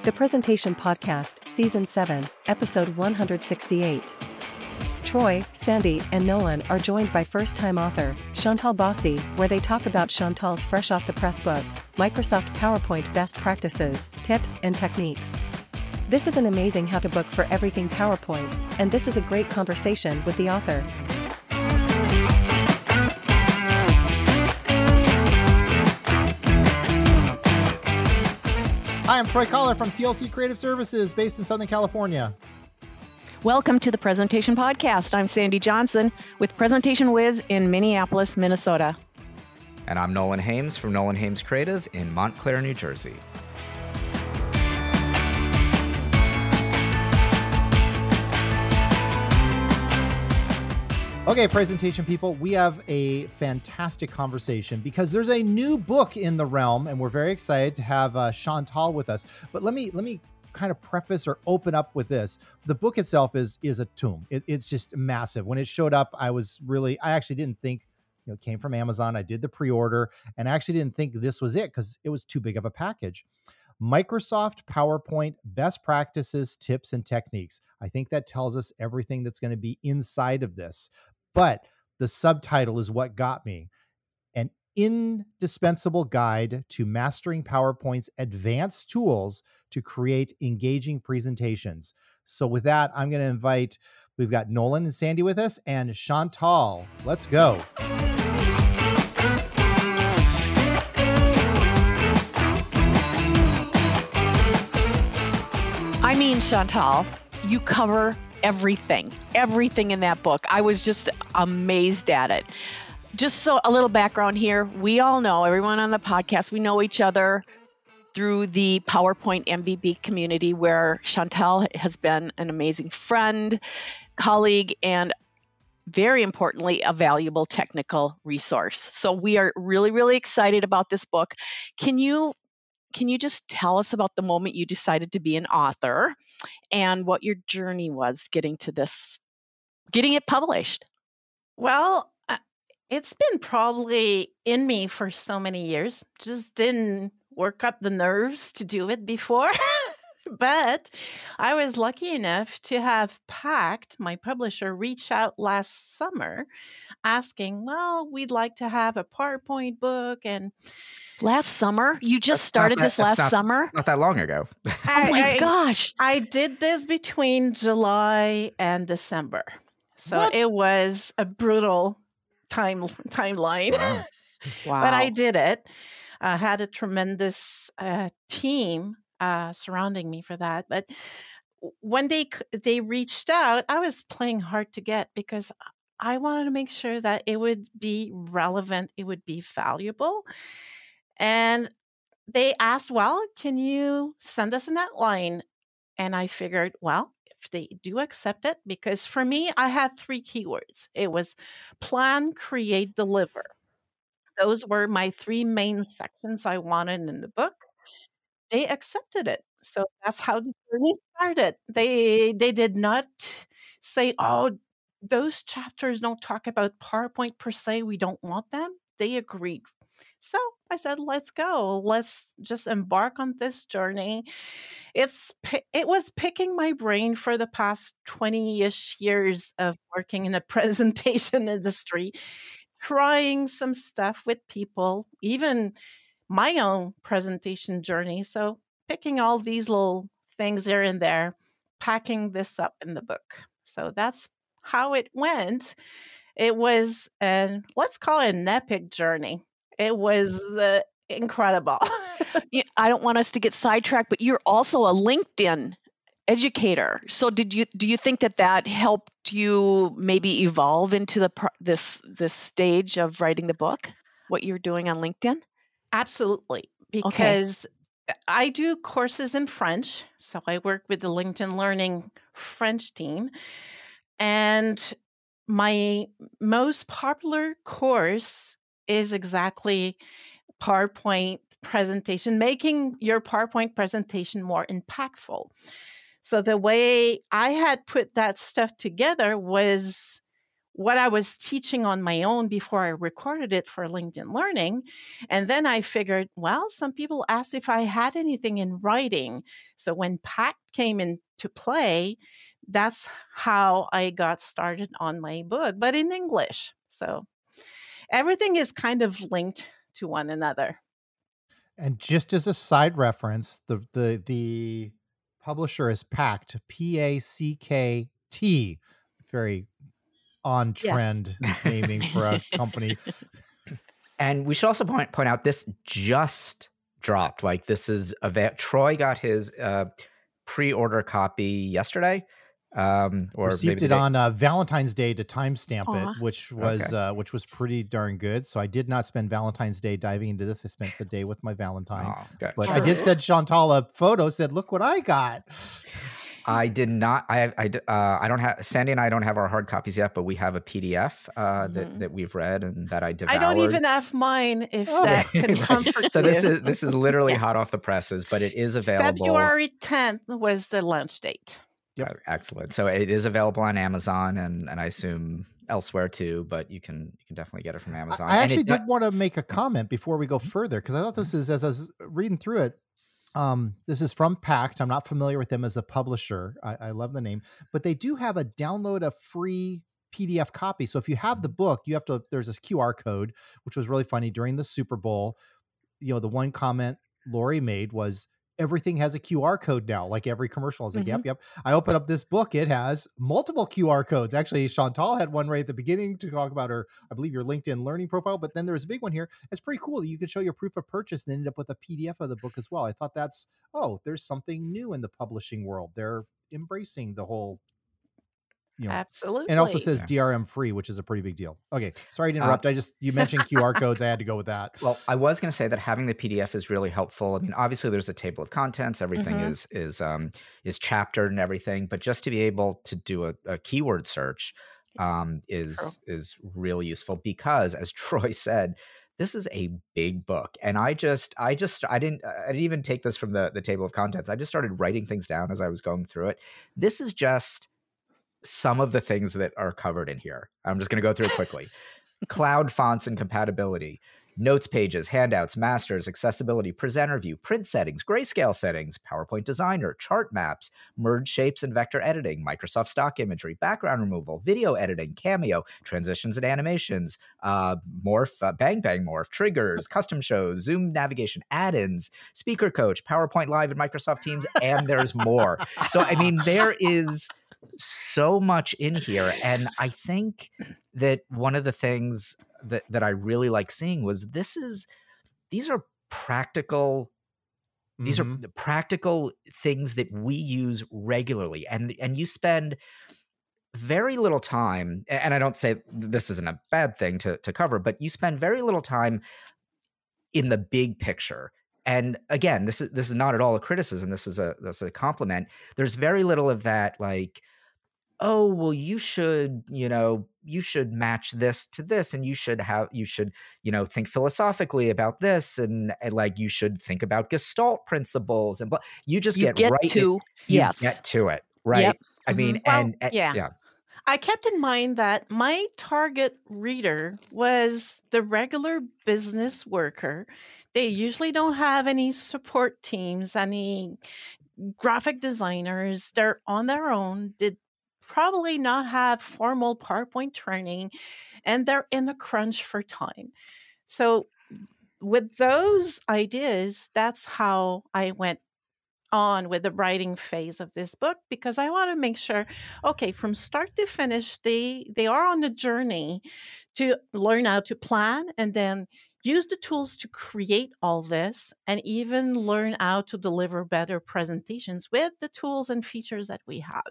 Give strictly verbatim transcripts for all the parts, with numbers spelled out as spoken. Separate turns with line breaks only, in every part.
The Presentation Podcast, Season seven, Episode one hundred sixty-eight. Troy, Sandy, and Nolan are joined by first-time author, Chantal Bossy, where they talk about Chantal's fresh-off-the-press book, Microsoft PowerPoint Best Practices, Tips, and Techniques. This is an amazing how-to book for everything PowerPoint, and this is a great conversation with the author.
Hi, I'm Troy Collar from T L C Creative Services based in Southern California.
Welcome to the Presentation Podcast. I'm Sandy Johnson with Presentation Wiz in Minneapolis, Minnesota.
And I'm Nolan Hames from Nolan Hames Creative in Montclair, New Jersey.
Okay, presentation people, we have a fantastic conversation because there's a new book in the realm, and we're very excited to have uh, Chantal with us. But let me let me kind of preface or open up with this. The book itself is is a tomb. It, it's just massive. When it showed up, I was really, I actually didn't think, you know, it came from Amazon. I did the pre-order, and I actually didn't think this was it because it was too big of a package. Microsoft PowerPoint Best Practices, Tips, and Techniques. I think that tells us everything that's going to be inside of this. But the subtitle is what got me. An indispensable guide to mastering PowerPoint's advanced tools to create engaging presentations. So with that, I'm going to invite, we've got Nolan and Sandy with us, and Chantal. Let's go.
I mean, Chantal, you cover everything, everything in that book. I was just amazed at it. Just so a little background here, we all know, everyone on the podcast, we know each other through the PowerPoint M V B community, where Chantal has been an amazing friend, colleague, and very importantly, a valuable technical resource. So we are really, really excited about this book. Can you Can you just tell us about the moment you decided to be an author and what your journey was getting to this, getting it published?
Well, uh, it's been probably in me for so many years. Just didn't work up the nerves to do it before. But I was lucky enough to have Pact, my publisher, reach out last summer asking, well, we'd like to have a PowerPoint book. And
last summer? You just
That's
started
not that-
this
that's
last
not-
summer?
Not that long ago.
I,
Oh my
I-
gosh.
I did this between July and December. So
What?
it was a brutal time timeline.
Wow.
Wow.
But I did it. I had a tremendous uh, team uh, surrounding me for that. But when they c- they reached out, I was playing hard to get because I wanted to make sure that it would be relevant, it would be valuable. And they asked, well, can you send us an outline? And I figured, well, if they do accept it, because for me, I had three keywords. It was plan, create, deliver. Those were my three main sections I wanted in the book. They accepted it. So that's how the journey started. They they did not say, oh, those chapters don't talk about PowerPoint per se. We don't want them. They agreed. So I said, let's go. Let's just embark on this journey. It's pi- it was picking my brain for the past twenty-ish years of working in the presentation industry, trying some stuff with people, even my own presentation journey. So picking all these little things here and there, packing this up in the book. So that's how it went. It was, an, let's call it an epic journey. It was uh, incredible.
Yeah, I don't want us to get sidetracked, but you're also a LinkedIn educator. So did you do you think that that helped you maybe evolve into the pro- this this stage of writing the book? What you're doing on LinkedIn?
Absolutely. Because I do courses in French. So I work with the LinkedIn Learning French team. And my most popular course is exactly PowerPoint presentation, making your PowerPoint presentation more impactful. So the way I had put that stuff together was what I was teaching on my own before I recorded it for LinkedIn Learning. And then I figured, well, some people asked if I had anything in writing. So when PACT came into play, that's how I got started on my book, but in English. So everything is kind of linked to one another.
And just as a side reference, the the the publisher is PACT, P A C K T. Very on trend yes. naming for a company.
And we should also point point out this just dropped. Like this is a Troy got his uh, pre-order copy yesterday. Um, or
received it on uh, Valentine's Day to timestamp
Aw.
it, which was
Okay.
uh, which was pretty darn good. So I did not spend Valentine's Day diving into this. I spent the day with my Valentine.
Oh, good.
But I did send Chantal a photo. Said, "Look what I got."
I did not. I I uh, I don't have Sandy and I don't have our hard copies yet, but we have a P D F uh,
Mhm.
that that we've read and that I devoured.
I don't even have mine, if
Oh.
that can
Right.
comfort
So this
you.
is this is literally hot off the presses, but it is available.
February tenth was the launch date.
Yep.
Uh, excellent. So it is available on Amazon and and I assume elsewhere too, but you can you can definitely get it from Amazon.
I
And
actually
it,
did want to make a comment before we go further because I thought this is, as I was reading through it, um, this is from PACT. I'm not familiar with them as a publisher. I, I love the name, but they do have a download a free P D F copy. So if you have the book, you have to, there's this Q R code, which was really funny during the Super Bowl. You know, the one comment Lori made was, everything has a Q R code now, like every commercial. I was like,
Mhm.
yep, yep. I open up this book. It has multiple Q R codes. Actually, Chantal had one right at the beginning to talk about her, I believe, your LinkedIn learning profile. But then there's a big one here. It's pretty cool. You could show your proof of purchase and end up with a P D F of the book as well. I thought that's, oh, there's something new in the publishing world. They're embracing the whole, you know,
Absolutely.
and it also says
Yeah.
D R M free, which is a pretty big deal. Okay. Sorry to
Uh,
interrupt. I just, you mentioned Q R codes. I had to go with that.
Well, I was going to say that having the P D F is really helpful. I mean, obviously there's a table of contents, everything
Mhm.
is is um is chaptered and everything, but just to be able to do a, a keyword search um is is really useful because, as Troy said, this is a big book. And I just I just I didn't I didn't even take this from the the table of contents. I just started writing things down as I was going through it. This is just some of the things that are covered in here. I'm just going to go through it quickly. Cloud fonts and compatibility, notes pages, handouts, masters, accessibility, presenter view, print settings, grayscale settings, PowerPoint designer, chart maps, merge shapes and vector editing, Microsoft stock imagery, background removal, video editing, Cameo, transitions and animations, uh, morph, uh, bang bang morph, triggers, custom shows, Zoom navigation, add-ins, speaker coach, PowerPoint Live and Microsoft Teams, and there's more. So, I mean, there is so much in here. And I think that one of the things that, that I really like seeing was this is, these are practical, these
Mhm.
are the practical things that we use regularly. And, and you spend very little time, and I don't say this isn't a bad thing to, to cover, but you spend very little time in the big picture. And again, this is this is not at all a criticism. This is a this is a compliment. There's very little of that, like, oh, well, you should, you know, you should match this to this, and you should have, you should, you know, think philosophically about this, and, and like you should think about Gestalt principles, and blah. You just
You
get,
get
right
to,
you
yes.
get to it, right?
Yep.
I mean,
Mhm. Well,
and, and
yeah.
yeah,
I kept in mind that my target reader was the regular business worker. They usually don't have any support teams, any graphic designers. They're on their own, did probably not have formal PowerPoint training, and they're in a crunch for time. So with those ideas, that's how I went on with the writing phase of this book, because I want to make sure, okay, from start to finish, they they are on the journey to learn how to plan and then use the tools to create all this, and even learn how to deliver better presentations with the tools and features that we have.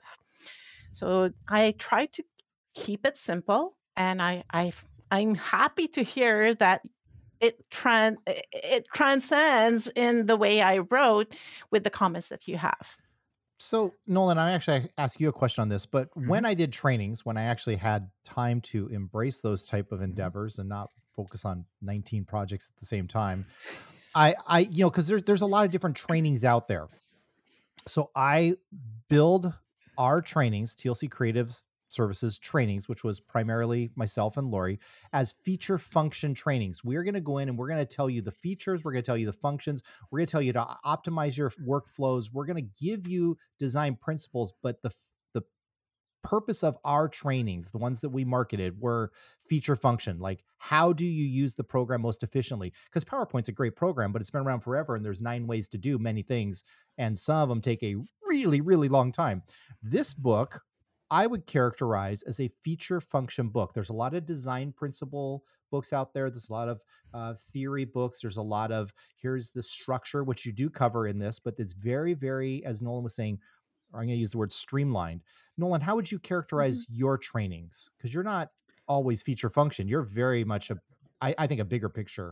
So I try to keep it simple, and I I I'm happy to hear that it tran it transcends in the way I wrote with the comments that you have.
So, Nolan, I actually ask you a question on this, but
Mhm.
when I did trainings, when I actually had time to embrace those type of endeavors and not focus on nineteen projects at the same time, I, I, you know, because there's there's a lot of different trainings out there. So I build our trainings, T L C Creatives Services trainings, which was primarily myself and Lori, as feature function trainings. We're going to go in and we're going to tell you the features. We're going to tell you the functions. We're going to tell you to optimize your workflows. We're going to give you design principles, but the the purpose of our trainings, the ones that we marketed, were feature function. Like, how do you use the program most efficiently? Because PowerPoint's a great program, but it's been around forever, and there's nine ways to do many things, and some of them take a really, really long time. This book, I would characterize as a feature function book. There's a lot of design principle books out there. There's a lot of uh, theory books. There's a lot of, here's the structure, which you do cover in this, but it's very, very, as Nolan was saying, or I'm going to use the word streamlined. Nolan, how would you characterize mm-hmm. your trainings? Because you're not always feature function. You're very much a, I, I think, a bigger picture.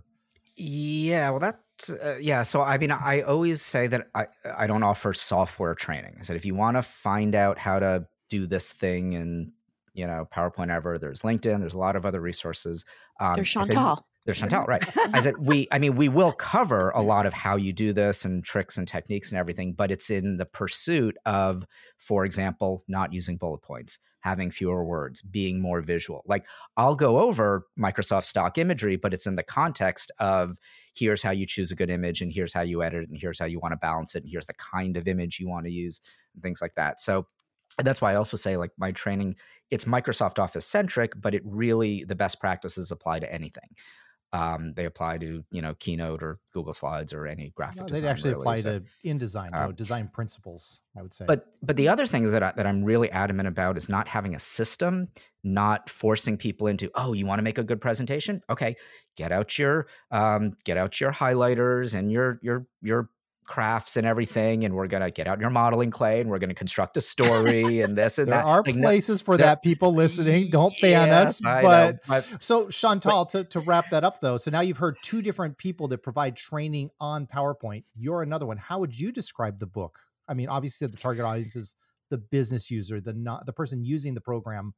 Yeah, well, that's, uh, yeah. So, I mean, I always say that I, I don't offer software training. I said, if you want to find out how to do this thing and, you know, PowerPoint ever, there's LinkedIn, there's a lot of other resources.
Um, there's Chantal.
There's Chantal, right. I said, we, I mean, we will cover a lot of how you do this and tricks and techniques and everything, but it's in the pursuit of, for example, not using bullet points, having fewer words, being more visual. Like, I'll go over Microsoft stock imagery, but it's in the context of, here's how you choose a good image, and here's how you edit it, and here's how you want to balance it, and here's the kind of image you want to use, and things like that. So that's why I also say, like, my training, it's Microsoft Office centric, but it really, the best practices apply to anything. Um, they apply to, you know, Keynote or Google Slides or any graphic
no,
design.
They actually
really.
apply
so,
to InDesign,
um,
you know, design principles, I would say.
But but the other thing that, I, that I'm really adamant about is not having a system, not forcing people into, oh, you want to make a good presentation? Okay, get out your um, get out your highlighters and your your your crafts and everything, and we're gonna get out your modeling clay and we're gonna construct a story and this and
there
that.
There are
like,
places
no,
for
there,
that, people listening. Don't ban
yes,
us.
I
But,
know, but
so Chantal, but, to, to wrap that up though, so now you've heard two different people that provide training on PowerPoint. You're another one. How would you describe the book? I mean, obviously the target audience is the business user, the not the person using the program.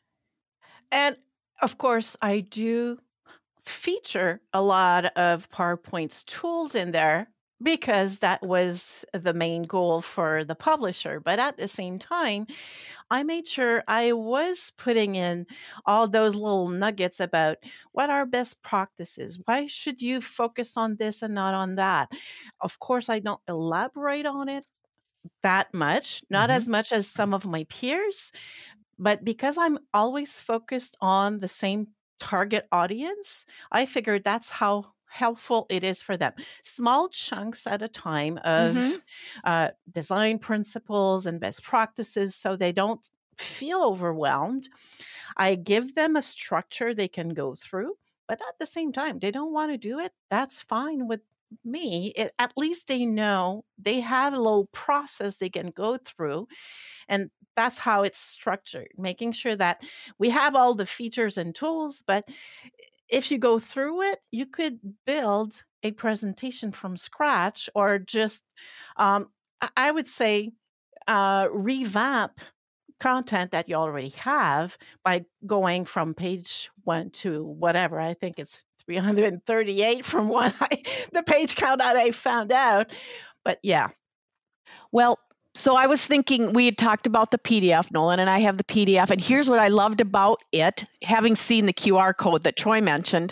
And of course, I do feature a lot of PowerPoint's tools in there, because that was the main goal for the publisher. But at the same time, I made sure I was putting in all those little nuggets about what are best practices. Why should you focus on this and not on that? Of course, I don't elaborate on it that much, not mm-hmm. as much as some of my peers, but because I'm always focused on the same target audience, I figured that's how helpful it is for them. Small chunks at a time of mm-hmm. uh, design principles and best practices, so they don't feel overwhelmed. I give them a structure they can go through, but at the same time, they don't want to do it. That's fine with me. It, at least they know they have a little process they can go through. And that's how it's structured, making sure that we have all the features and tools, but if you go through it, you could build a presentation from scratch, or just, um, I would say, uh, revamp content that you already have by going from page one to whatever. I think it's three hundred thirty-eight from what I, the page count that I found out. But yeah.
Well, so I was thinking, we had talked about the P D F, Nolan, and I have the P D F. And here's what I loved about it, having seen the Q R code that Troy mentioned.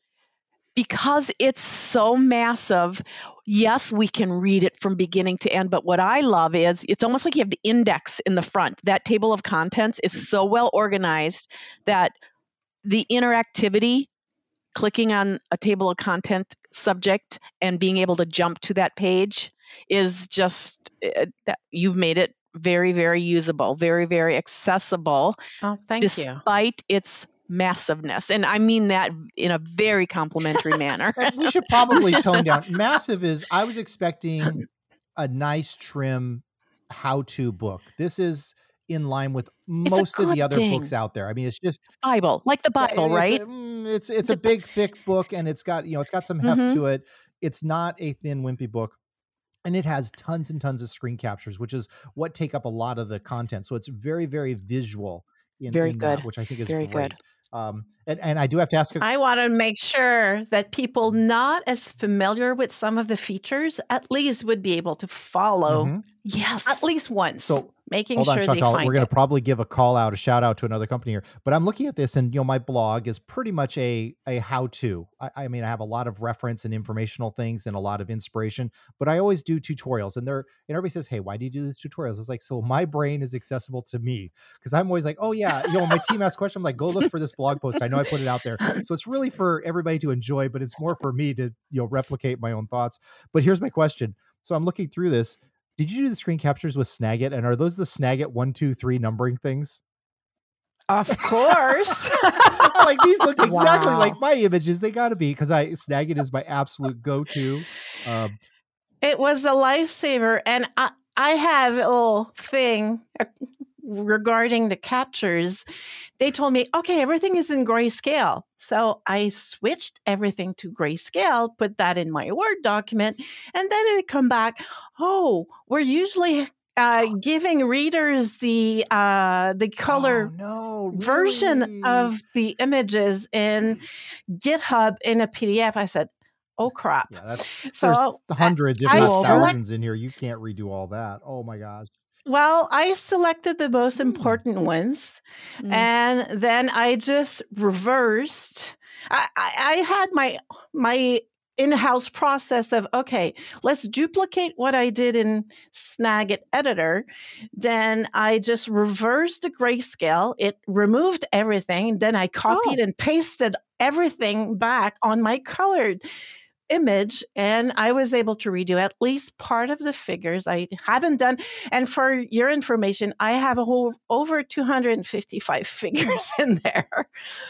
Because it's so massive, yes, we can read it from beginning to end. But what I love is it's almost like you have the index in the front. That table of contents is so well organized that the interactivity, clicking on a table of content subject and being able to jump to that page, is just, uh, that you've made it very, very usable, very, very accessible.
Oh, thank
despite
you.
Despite its massiveness. And I mean that in a very complimentary manner.
We should probably tone down. Massive is, I was expecting a nice, trim how-to book. This is in line with most of the other
thing.
books out there. I mean, it's just
Bible, like the Bible,
it's
right?
A, mm, it's it's a big, thick book, and it's got, you know, it's got some heft mm-hmm. to it. It's not a thin, wimpy book. And it has tons and tons of screen captures, which is what take up a lot of the content. So it's very, very visual in,
very
in
good.
that, which I think is
very
great.
good.
Um, and, and I do have to ask. A-
I want to make sure that people not as familiar with some of the features at least would be able to follow.
Mm-hmm. Yes.
At least once.
So
making
Hold on,
sure they
Chantal.
find
We're going to
it.
probably give a call out, a shout out to another company here. But I'm looking at this, and you know, my blog is pretty much a a how to. I, I mean, I have a lot of reference and informational things and a lot of inspiration. But I always do tutorials, and they're and everybody says, "Hey, why do you do these tutorials?" It's like, so my brain is accessible to me, because I'm always like, "Oh yeah," you know, when my team asks questions, I'm like, "Go look for this blog post. I know I put it out there." So it's really for everybody to enjoy, but it's more for me to, you know, replicate my own thoughts. But here's my question. So I'm looking through this. Did you do the screen captures with Snagit? And are those the Snagit one, two, three numbering things?
Of course.
I'm like, these look exactly
Wow.
like my images. They got to be, because I Snagit is my absolute go-to. Um,
It was a lifesaver. And I, I have a little thing uh, regarding the captures. They told me, okay, everything is in grayscale. So I switched everything to grayscale, put that in my Word document, and then it come back, oh, we're usually uh, giving readers the uh, the color
oh, no,
version
really?
of the images in GitHub in a P D F. I said, oh, crap.
Yeah, that's
So
there's hundreds, if
I
not
select-
thousands in here. You can't redo all that. Oh my gosh.
Well, I selected the most
Hmm.
important ones,
Mm.
and then I just reversed. I, I, I had my my in-house process of, okay, let's duplicate what I did in Snagit Editor. Then I just reversed the grayscale. It removed everything. Then I copied
Oh.
and pasted everything back on my colored image, and I was able to redo at least part of the figures. I haven't done, and for your information, I have a whole over two hundred fifty-five figures in there.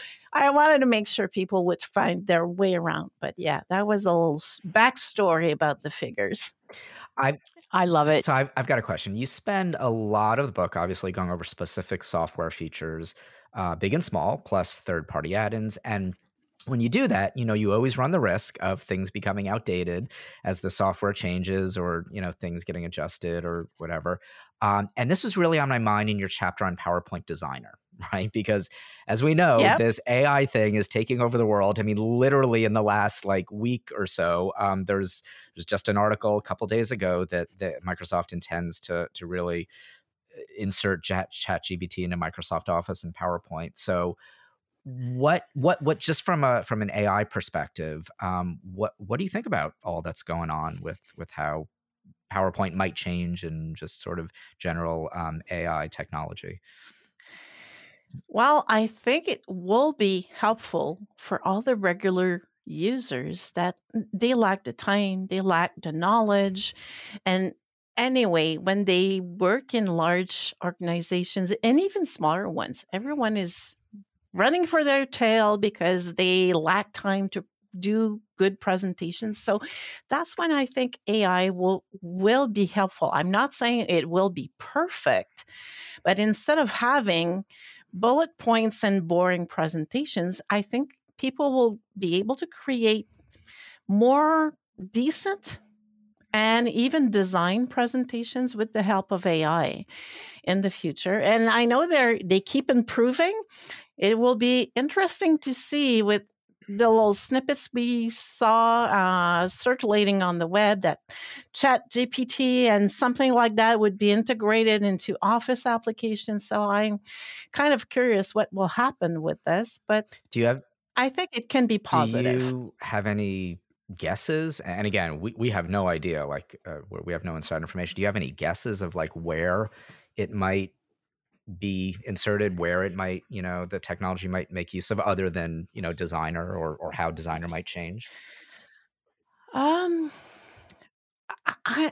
I wanted to make sure people would find their way around, but yeah, that was a little backstory about the figures.
I've
I love it.
So I've, I've got a question. You spend a lot of the book, obviously, going over specific software features, uh, big and small, plus third-party add-ins. And when you do that, you know, you always run the risk of things becoming outdated as the software changes, or, you know, things getting adjusted or whatever. Um, and this was really on my mind in your chapter on PowerPoint Designer, right? Because as we know,
Yep.
this A I thing is taking over the world. I mean, literally in the last like week or so, um, there's there's just an article a couple days ago that that Microsoft intends to to really insert Chat ChatGPT into Microsoft Office and PowerPoint. So what what what just from a from an A I perspective, um, what what do you think about all that's going on with with how PowerPoint might change and just sort of general um, A I technology?
Well, I think it will be helpful for all the regular users that they lack the time, they lack the knowledge. And anyway, when they work in large organizations and even smaller ones, everyone is running for their tail because they lack time to do good presentations. So that's when I think A I will will be helpful. I'm not saying it will be perfect, but instead of having bullet points and boring presentations, I think people will be able to create more decent and even design presentations with the help of A I in the future. And I know they're they keep improving. It will be interesting to see with the little snippets we saw uh, circulating on the web that ChatGPT and something like that would be integrated into Office applications. So I'm kind of curious what will happen with this, but
Do you have
I think it can be positive.
Do you have any guesses? And again, we, we have no idea, like uh, we have no inside information. Do you have any guesses of like where it might be inserted, where it might, you know, the technology might make use of, other than, you know, Designer, or or how Designer might change?
Um, I, I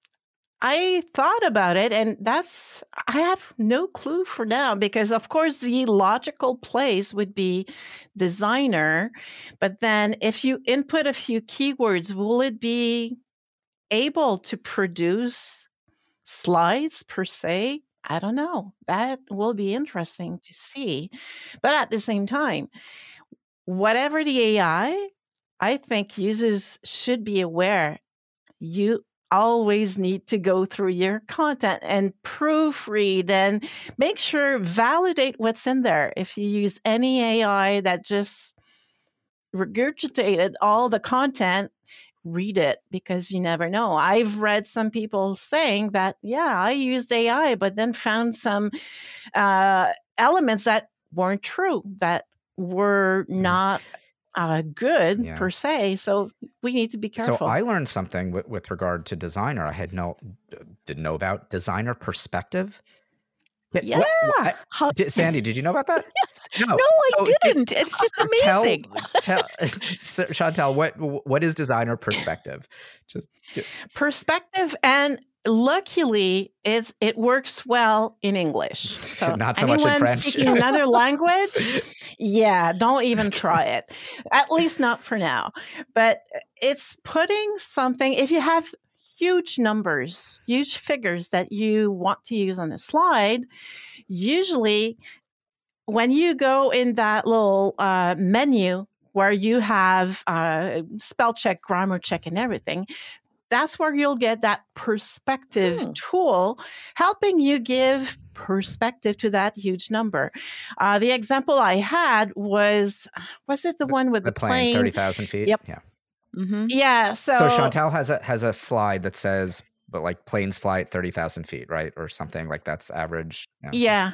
I thought about it, and that's, I have no clue for now, because of course the logical place would be Designer. But then if you input a few keywords, will it be able to produce slides per se? I don't know. That will be interesting to see. But at the same time, whatever the A I, I think users should be aware you always need to go through your content and proofread and make sure, validate what's in there. If you use any A I that just regurgitated all the content, read it because you never know. I've read some people saying that, yeah, I used A I, but then found some uh, elements that weren't true, that were not uh, good
Yeah.
per se. So we need to be careful.
So I learned something with, with regard to designer. I had no didn't know about designer perspective.
Yeah.
What- what- I-
How-
did- Sandy, did you know about that?
Yes.
No.
No, I
Oh, it-
didn't. It's just amazing.
Tell, tell Chantal, what what is designer perspective? Just
Perspective, and luckily it it works well in English. So
Not so much
anyone
in French.
speaking another language, yeah, don't even try it. At least not for now. But it's putting something, if you have huge numbers, huge figures that you want to use on a slide, usually when you go in that little uh, menu where you have uh, spell check, grammar check, and everything, that's where you'll get that perspective
Hmm.
tool helping you give perspective to that huge number. Uh, the example I had was, was it the one with
the
the
plane,
plane?
thirty thousand feet.
Yep.
Yeah.
Mm-hmm.
Yeah. So,
So Chantal has a has a slide that says, but like planes fly at thirty thousand feet, right, or something like that's average. Yeah.
yeah.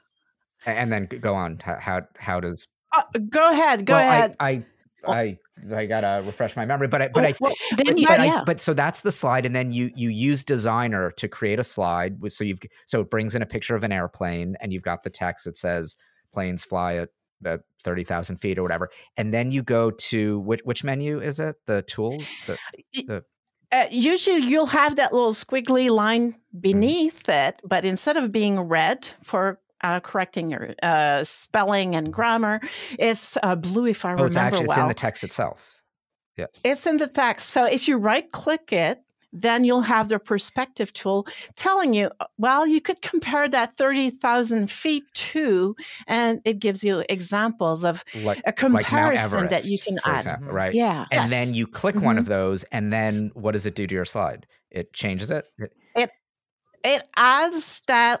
And then go on. How how, how does?
Uh, go ahead. Go
well,
ahead.
I I, I I gotta refresh my memory, but I but I.
Well, then
But,
you,
but,
yeah.
I, but so that's the slide, and then you you use designer to create a slide. with- So you've so it brings in a picture of an airplane, and you've got the text that says planes fly at, at thirty thousand feet or whatever. And then you go to which which menu is it? The tools. The, the
Uh, usually you'll have that little squiggly line beneath it, but instead of being red for uh, correcting your uh, spelling and grammar, it's uh, blue if I
oh,
remember
it's actually it's
well.
in the text itself.
It's in the text. So if you right click it, then you'll have the perspective tool telling you, well, you could compare that thirty thousand feet to, and it gives you examples of
Like
a
like Mount
comparison that
Everest,
you can
for
add.
example, right?
Yeah.
And
Yes.
then you click one
Mhm.
of those, and then what does it do to your slide? It changes it. It-
It adds that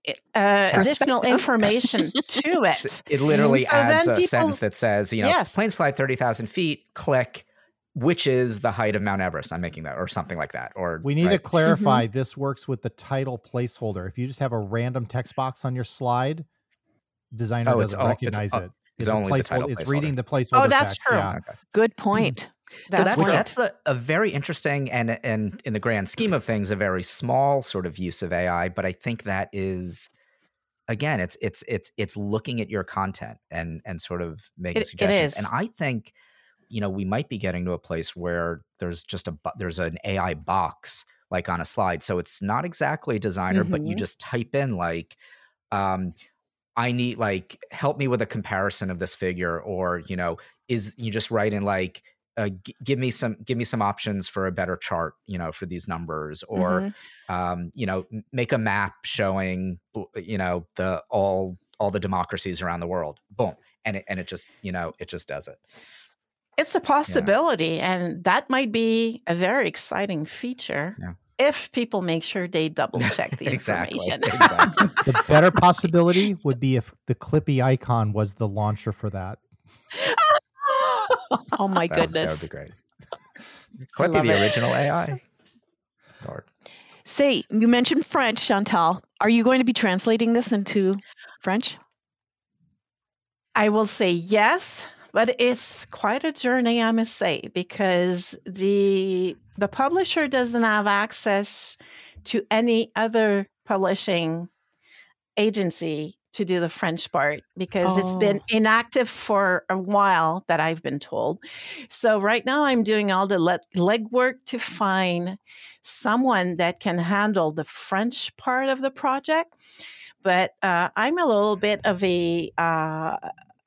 uh, additional
Perspective.
information to it.
So it literally
So
adds
then
a
people-
sentence that says, you know,
Yes.
planes fly thirty thousand feet, click, which is the height of Mount Everest. I'm making that, or something like that. Or
We need to
right?
clarify this works with the title placeholder. If you just have a random text box on your slide, designer
Oh, it's
doesn't
o- it's
recognize
o-
it.
it's
a
only the title
placeholder. It's
placeholder.
reading the placeholder.
Oh, that's
text,
true.
Yeah.
Okay.
Good point.
So that's
wonderful.
that's the, a very interesting and and in the grand scheme of things, a very small sort of use of A I. But I think that is, again, it's it's it's it's looking at your content and and sort of making
It- it
suggestions.
is.
And I think, you know, we might be getting to a place where there's just a bu- there's an A I box like on a slide. So it's not exactly a designer, but you
Mhm.
just type in like, um, I need like help me with a comparison of this figure, or you know, is you just write in like uh, g- give me some give me some options for a better chart, you know, for these numbers, or
Mhm.
um, you know, m- make a map showing you know the all all the democracies around the world. Boom, and it and it just you know it just does it.
It's a possibility, and that might be a very exciting feature
Yeah.
if people make sure they double check the
Exactly.
information.
Exactly.
The better possibility would be if the Clippy icon was the launcher for that.
Oh my
That would-
goodness.
that would be great. Clippy,
love
the
it.
original A I. Lord.
Say, you mentioned French, Chantal. Are you going to be translating this into French?
I will say yes, but it's quite a journey, I must say, because the the publisher doesn't have access to any other publishing agency to do the French part because it's been
Oh.
inactive for a while, that I've been told. So right now I'm doing all the le- legwork to find someone that can handle the French part of the project. But uh, I'm a little bit of a uh,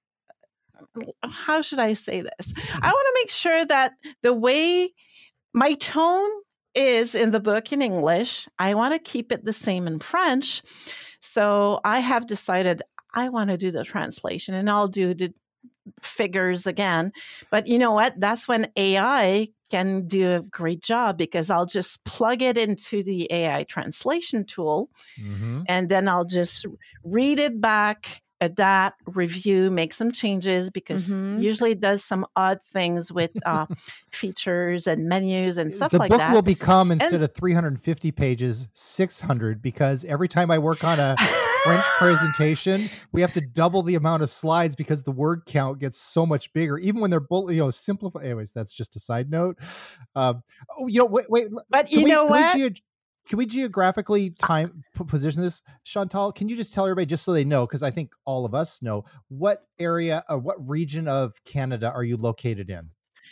how should I say this? I want to make sure that the way my tone is in the book in English, I want to keep it the same in French. So I have decided I want to do the translation, and I'll do the figures again. But you know what? That's when A I can do a great job, because I'll just plug it into the A I translation tool,
Mhm.
and then I'll just read it back adapt, review, make some changes, because
Mhm.
usually it does some odd things with uh, features and menus and stuff
The
like
book
that.
will become, instead
And
of three hundred fifty pages, six hundred, because every time I work on a French presentation, we have to double the amount of slides because the word count gets so much bigger, even when they're both, you know, simplified. Anyways, that's just a side note. Um, oh, you know, wait, wait.
but
Can
you
we,
know
can we,
what?
geo- can we geographically time p- position this, Chantal? Can you just tell everybody, just so they know, because I think all of us know, what area or what region of Canada are you located in?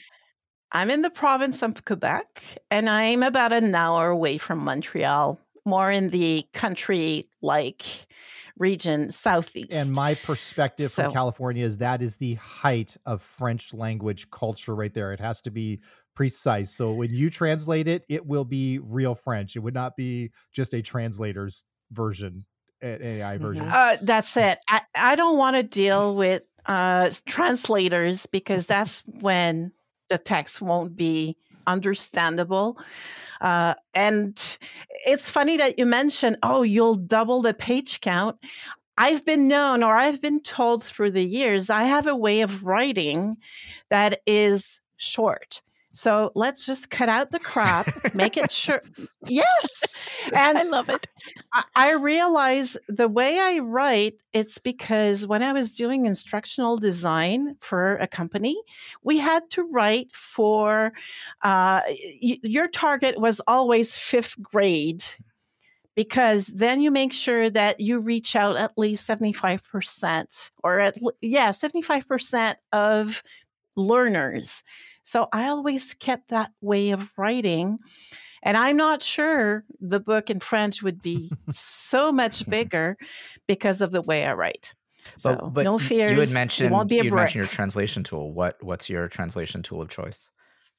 I'm in the province of Quebec, and I'm about an hour away from Montreal, more in the country-like region, southeast.
And my perspective from
So,
California is that is the height of French language culture right there. It has to be precise. So when you translate it, it will be real French. It would not be just a translator's version, an A I version.
Mhm.
uh, that's it. I, I don't want to deal with uh, translators, because that's when the text won't be understandable. Uh, and it's funny that you mentioned, oh, you'll double the page count. I've been known, or I've been told through the years, I have a way of writing that is short. So let's just cut out the crap, make it short. Yes. And
I love it.
I, I realize the way I write, it's because when I was doing instructional design for a company, we had to write for, uh, y- your target was always fifth grade, because then you make sure that you reach out at least seventy-five percent, or at, l- yeah, seventy-five percent of learners. So I always kept that way of writing. And I'm not sure the book in French would be so much bigger because of the way I write. So
But but
no
y-
fears.
you had
it
mentioned
won't be a
you had
brick.
mentioned your translation tool. What what's your translation tool of choice?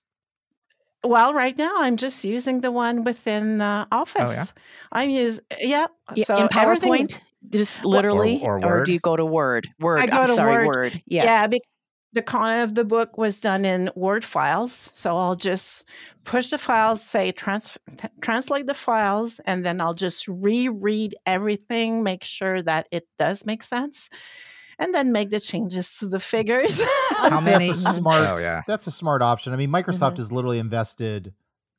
Well, right now I'm just using the one within the office. I'm use yeah.
Yeah,
So
in
everything.
PowerPoint, just
Well,
literally,
or
or do
Word?
you go to Word? Word.
I go
I'm
to
sorry,
Word.
Word. Yes.
Yeah, because the content of the book was done in Word files. So I'll just push the files, say trans- t- translate the files, and then I'll just reread everything, make sure that it does make sense, and then make the changes to the figures.
I
How
would say that's
many?
a smart,
Oh yeah.
that's a smart option. I mean, Microsoft
Mhm.
has literally invested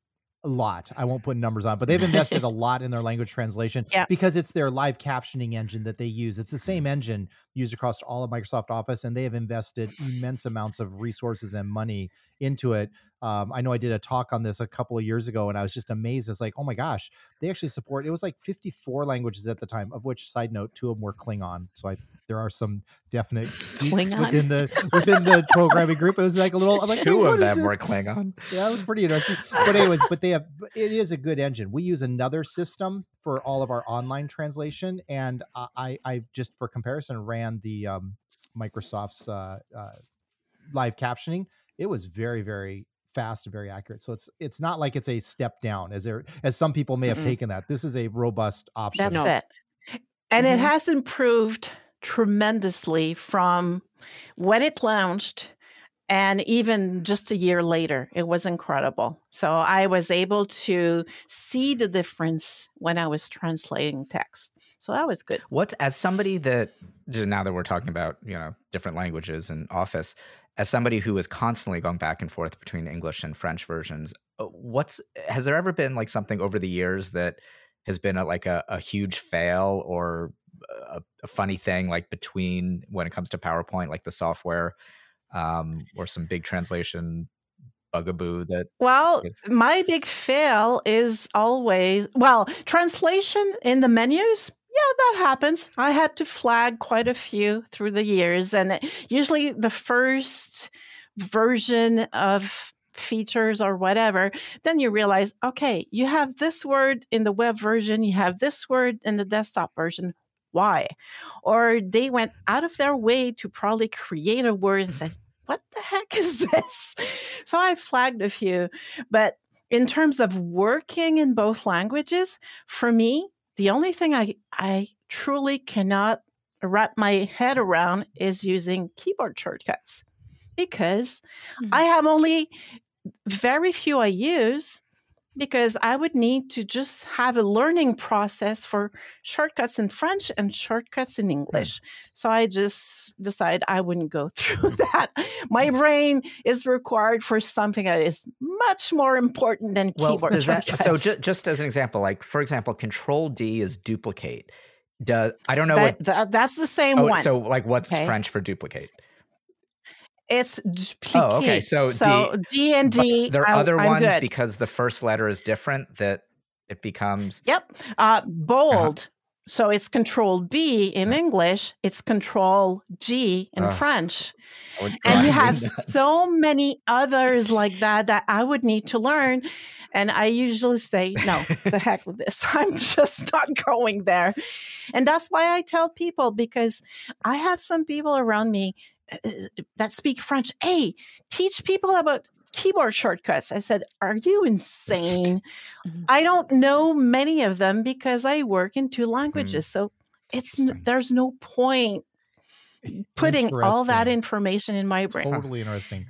a lot. I won't put numbers on, but they've invested a lot in their language translation
Yeah.
because it's their live captioning engine that they use. It's the same engine used across all of Microsoft Office, and they have invested immense amounts of resources and money into it. Um, I know I did a talk on this a couple of years ago, and I was just amazed. It's like, oh my gosh, they actually support, it was like fifty-four languages at the time, of which, side note, two of them were Klingon. So I, there are some definite geeks
Klingon.
within the within the programming group. It was like a little, I'm like,
Two
wait, what
of
is
them
this?
were Klingon.
Yeah, it was pretty interesting. But anyways, but they have, it is a good engine. We use another system for all of our online translation, and I, I just for comparison ran the um, Microsoft's uh, uh, live captioning. It was very, very fast and very accurate. So it's it's not like it's a step down, as there as some people may have
Mm-mm.
taken that. This is a robust option.
That's
No.
it. And it
Mhm.
has improved tremendously from when it launched, and even just a year later. It was incredible. So I was able to see the difference when I was translating text. So that was good.
What, as somebody that, just now that we're talking about, you know, different languages in Office, as somebody who is constantly going back and forth between English and French versions, uh, what's, has there ever been like something over the years that has been a, like a, a huge fail, or a, a funny thing, like between, when it comes to PowerPoint, like the software, um, or some big translation bugaboo that?
Well,
Yes.
my big fail is always, well, translation in the menus. Yeah, that happens. I had to flag quite a few through the years. And usually the first version of features or whatever, then you realize, okay, you have this word in the web version, you have this word in the desktop version. Why? Or they went out of their way to probably create a word and said, what the heck is this? So I flagged a few. But in terms of working in both languages, for me, the only thing I, I truly cannot wrap my head around is using keyboard shortcuts, because
Mhm.
I have only very few I use, because I would need to just have a learning process for shortcuts in French and shortcuts in English. So I just decided I wouldn't go through that. My brain is required for something that is much more important than
Well,
keyboard
does that,
shortcuts.
so ju- just as an example, like for example, Control D is duplicate. Does I don't know
That-
what.
that- that's the same
Oh,
one.
so like what's
Okay.
French for duplicate?
It's dupliqué.
Oh, okay. So
so
D-
D and
But
D.
there are
I-
other
I'm
ones
good.
because the first letter is different that it becomes.
Yep. Uh, bold. So it's Control B in English. It's Control G in
Ugh.
French.
That would
And
drive
you
me
have
nuts.
so many others like that that I would need to learn. And I usually say, no, the heck with this. I'm just not going there. And that's why I tell people, because I have some people around me uh, that speak French. Hey, teach people about keyboard shortcuts. I said, are you insane?
Mhm.
I don't know many of them because I work in two languages. So it's n-
Interesting.
there's no point putting all that
Interesting.
information in my brain.
Totally interesting.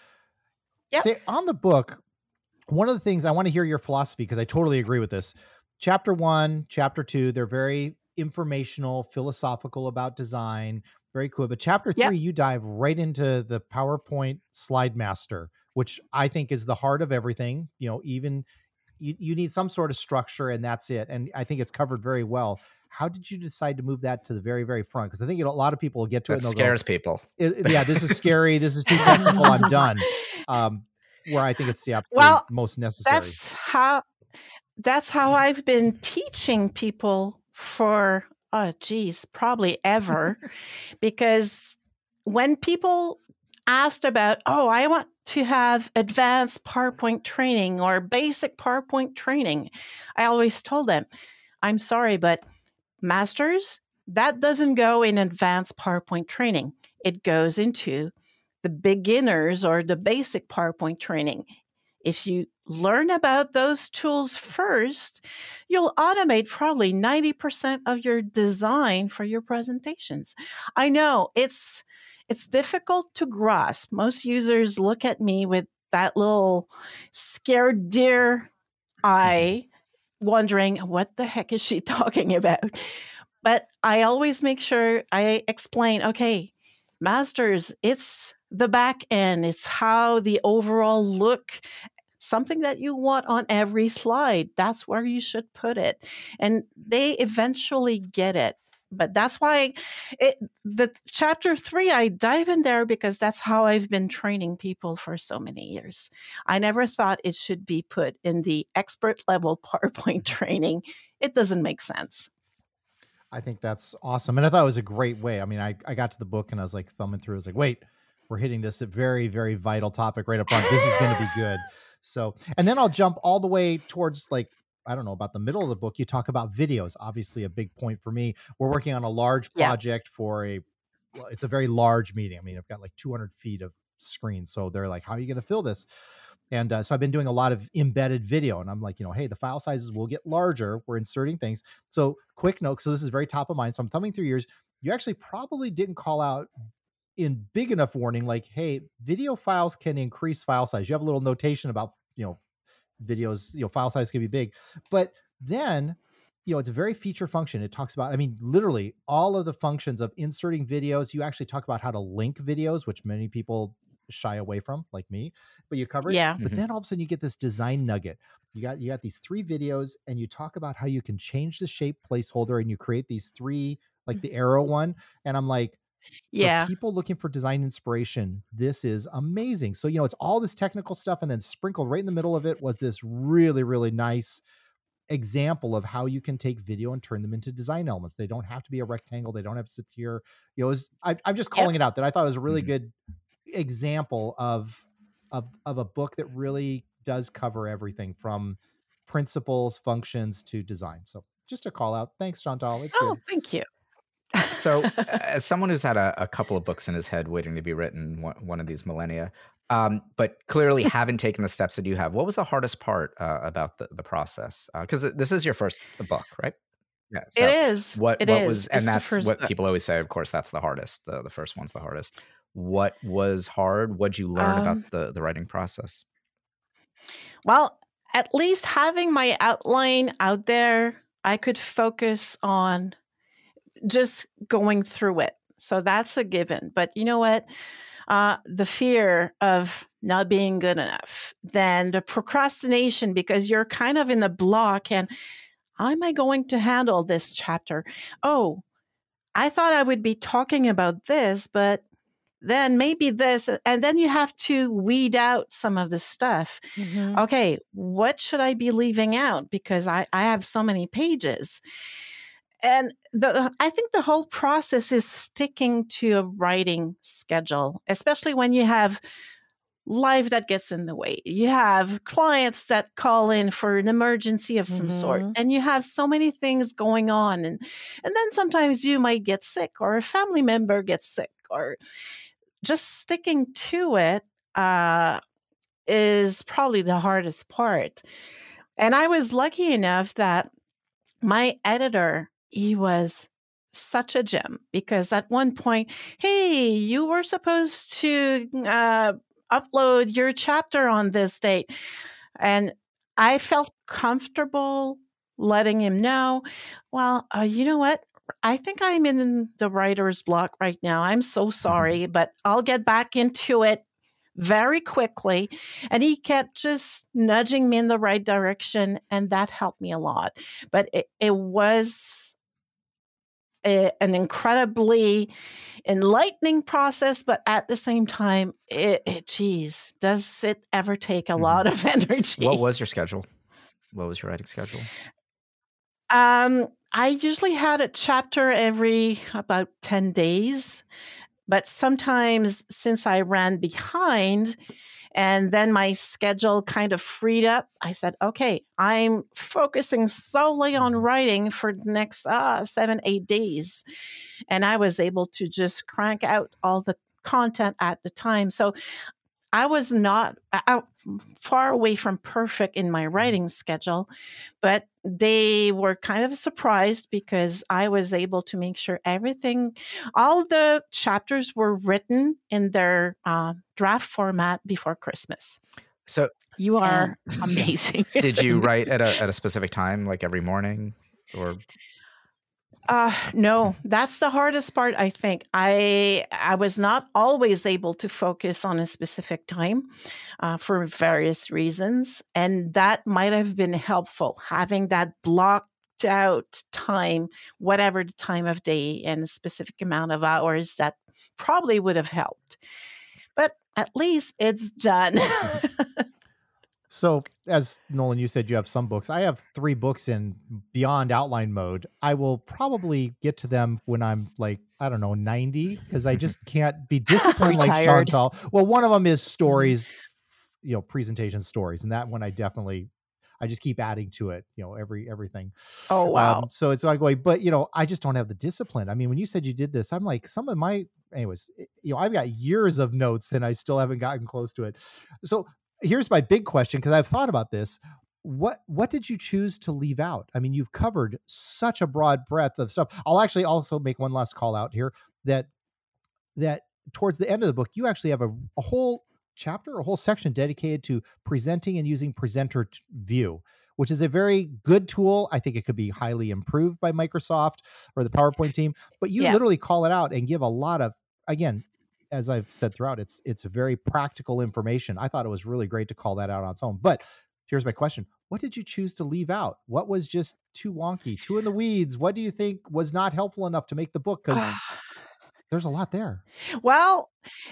Yep.
Say, on the book, one of the things I want to hear your philosophy, because I totally agree with this. Chapter one, chapter two, they're very informational, philosophical about design, very cool. But chapter
Yep.
three, you dive right into the PowerPoint slide master, which I think is the heart of everything. You know, even you, you need some sort of structure, and that's it. And I think it's covered very well. How did you decide to move that to the very, very front? Because I think you know, a lot of people will get to
That
it and they'll
scares people.
go, "I- yeah, this is scary. This is too technical. I'm done. Um, where I think it's the absolute
Well,
most necessary.
That's how that's how I've been teaching people for oh geez, probably ever. Because when people asked about, oh, I want to have advanced PowerPoint training or basic PowerPoint training, I always told them, I'm sorry, but masters, that doesn't go in advanced PowerPoint training. It goes into the beginners or the basic PowerPoint training. If you learn about those tools first, you'll automate probably ninety percent of your design for your presentations. I know it's it's difficult to grasp. Most users look at me with that little scared deer eye, wondering what the heck is she talking about? But I always make sure I explain, okay, masters, it's the back end. It's how the overall look, something that you want on every slide. That's where you should put it. And they eventually get it. But that's why it, the chapter three, I dive in there because that's how I've been training people for so many years. I never thought it should be put in the expert level PowerPoint training. It doesn't make sense.
I think that's awesome. And I thought it was a great way. I mean, I, I got to the book and I was like thumbing through. I was like, wait, we're hitting this a very, very vital topic right up front. This is going to be good. So, and then I'll jump all the way towards like, I don't know, about the middle of the book. You talk about videos, obviously a big point for me. We're working on a large
Yeah.
project for a, well, it's a very large meeting. I mean, I've got like two hundred feet of screen. So they're like, how are you going to fill this? And uh, so I've been doing a lot of embedded video, and I'm like, you know, hey, the file sizes will get larger. We're inserting things. So quick note. So this is very top of mind. So I'm thumbing through yours. You actually probably didn't call out in big enough warning, like, hey, video files can increase file size. You have a little notation about, you know, videos, you know, file size can be big, but then, you know, it's a very feature function. It talks about, I mean, literally all of the functions of inserting videos. You actually talk about how to link videos, which many people shy away from, like me, but you cover it.
Yeah.
But
Mhm.
then all of a sudden you get this design nugget. You got, you got these three videos and you talk about how you can change the shape placeholder and you create these three, like the arrow one. And I'm like,
Yeah.
for people looking for design inspiration, this is amazing. So, you know, it's all this technical stuff, and then sprinkled right in the middle of it was this really, really nice example of how you can take video and turn them into design elements. They don't have to be a rectangle. They don't have to sit here. You know, it was, I, I'm just calling it out that I thought it was a really
Mhm.
good example of, of, of a book that really does cover everything from principles, functions to design. So just a call out. Thanks, Chantal. It's
Oh,
good.
thank you.
So, as someone who's had a, a couple of books in his head waiting to be written one, one of these millennia, um, but clearly haven't taken the steps that you have, what was the hardest part uh, about the, the process? Because uh, this is your first book, right? Yeah.
It is.
What,
It
what
is.
was, and
It's the
that's
first
what
book.
people always say. Of course, that's the hardest. The, the first one's the hardest. What was hard? What'd you learn
Um,
about the, the writing process?
Well, at least having my outline out there, I could focus on just going through it. So that's a given. But you know what? Uh, the fear of not being good enough, then the procrastination because you're kind of in the block and how am I going to handle this chapter? Oh, I thought I would be talking about this, but then maybe this, and then you have to weed out some of the stuff. Mm-hmm. Okay, what should I be leaving out? Because I, I have so many pages. And the, I think the whole process is sticking to a writing schedule, especially when you have life that gets in the way. You have clients that call in for an emergency of some mm-hmm. sort, and you have so many things going on. And, and then sometimes you might get sick or a family member gets sick, or just sticking to it uh, is probably the hardest part. And I was lucky enough that my editor, he was such a gem, because at one point, hey, you were supposed to uh, upload your chapter on this date. And I felt comfortable letting him know, well, uh, you know what? I think I'm in the writer's block right now. I'm so sorry, but I'll get back into it very quickly. And he kept just nudging me in the right direction, and that helped me a lot. But it, it was a, an incredibly enlightening process, but at the same time, it, it geez, does it ever take a mm-hmm. lot of energy?
What was your schedule? What was your writing schedule?
Um, I usually had a chapter every about ten days, but sometimes since I ran behind and then my schedule kind of freed up, I said, okay, I'm focusing solely on writing for the next uh, seven, eight days. And I was able to just crank out all the content at the time. So I was not out far away from perfect in my writing schedule, but they were kind of surprised because I was able to make sure everything, all the chapters were written in their uh, draft format before Christmas.
So
you are amazing.
Did you write at a at a specific time, like every morning, or?
Uh, no, that's the hardest part, I think. I I was not always able to focus on a specific time uh, for various reasons. And that might have been helpful, having that blocked out time, whatever the time of day and a specific amount of hours, that probably would have helped. But at least it's done.
So, as Nolan, you said you have some books. I have three books in beyond outline mode. I will probably get to them when I'm like, I don't know, ninety, because I just can't be disciplined like Chantal. Well, one of them is stories, you know, presentation stories. And that one I definitely, I just keep adding to it, you know, every, everything.
Oh, wow.
Um, so it's ongoing, but you know, I just don't have the discipline. I mean, when you said you did this, I'm like, some of my, anyways, you know, I've got years of notes and I still haven't gotten close to it. So here's my big question, because I've thought about this. What what did you choose to leave out? I mean, you've covered such a broad breadth of stuff. I'll actually also make one last call out here that that towards the end of the book, you actually have a, a whole chapter, a whole section dedicated to presenting and using presenter t- view, which is a very good tool. I think it could be highly improved by Microsoft or the PowerPoint team, but you yeah. literally call it out and give a lot of, again, as I've said throughout, it's it's very practical information. I thought it was really great to call that out on its own. But here's my question. What did you choose to leave out? What was just too wonky, too in the weeds? What do you think was not helpful enough to make the book? Because there's a lot there.
Well,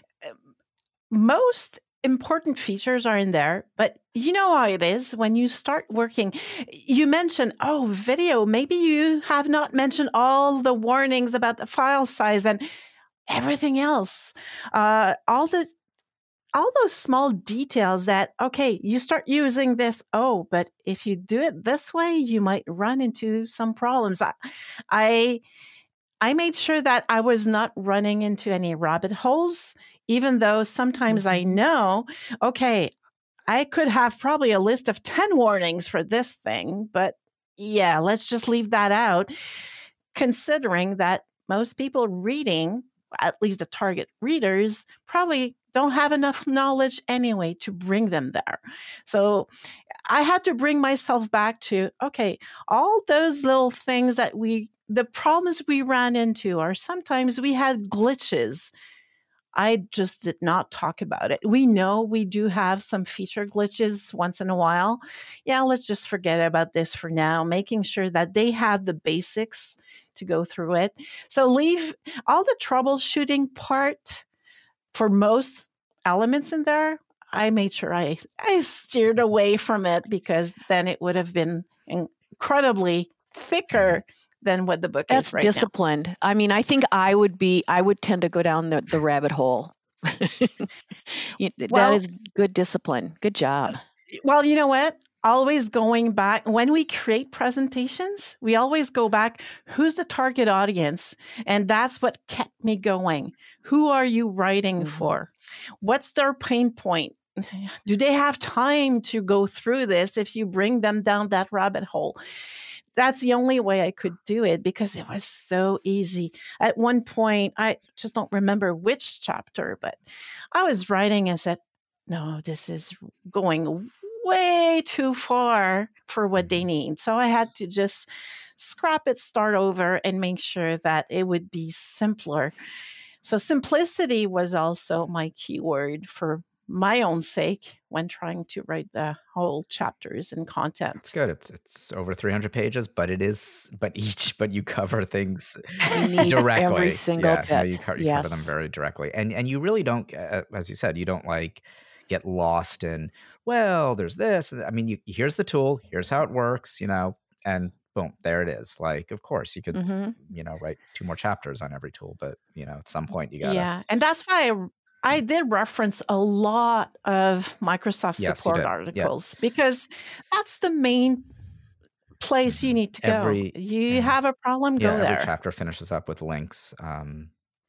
most important features are in there, but you know how it is when you start working. You mentioned, oh, video. Maybe you have not mentioned all the warnings about the file size and everything else, uh, all the, all those small details that, okay, you start using this. Oh, but if you do it this way, you might run into some problems. I, I, I made sure that I was not running into any rabbit holes, even though sometimes I know, okay, I could have probably a list of ten warnings for this thing, but yeah, let's just leave that out, considering that most people reading, at least the target readers, probably don't have enough knowledge anyway to bring them there. So I had to bring myself back to, okay, all those little things that we, the problems we ran into, or sometimes we had glitches. I just did not talk about it. We know we do have some feature glitches once in a while. Yeah, let's just forget about this for now, making sure that they have the basics to go through it. So leave all the troubleshooting part for most elements in there. I made sure I, I steered away from it, because then it would have been incredibly thicker than what the book
That's
is right
disciplined.
now.
I mean, I think I would be, I would tend to go down the, the rabbit hole. You- that
Well-
is good discipline. Good job.
Well, you know what? Always going back, when we create presentations, we always go back, who's the target audience? And that's what kept me going. Who are you writing
Mhm.
for? What's their pain point? Do they have time to go through this if you bring them down that rabbit hole? That's the only way I could do it, because it was so easy. At one point, I just don't remember which chapter, but I was writing and said, no, this is going way too far for what they need. So I had to just scrap it, start over, and make sure that it would be simpler. So simplicity was also my keyword for my own sake when trying to write the whole chapters and content.
It's good. It's it's over three hundred pages, but it is but each but you cover things
You need
directly.
every single
yeah, no,
bit.
you, co- you cover them
Yes.
very directly, and and you really don't, uh, as you said, you don't like get lost in. Well, there's this. I mean, you, here's the tool. Here's how it works. You know, and boom, there it is. Like, of course, you could
hmm
you know write two more chapters on every tool, but you know, at some point you gotta.
Yeah. And that's why I, I did reference a lot of Microsoft
Yes, you
support
did. Yeah.
articles, because that's the main place you need to go.
Every-
you
yeah.
have a problem, go
yeah, every
there.
chapter finishes up with links, um,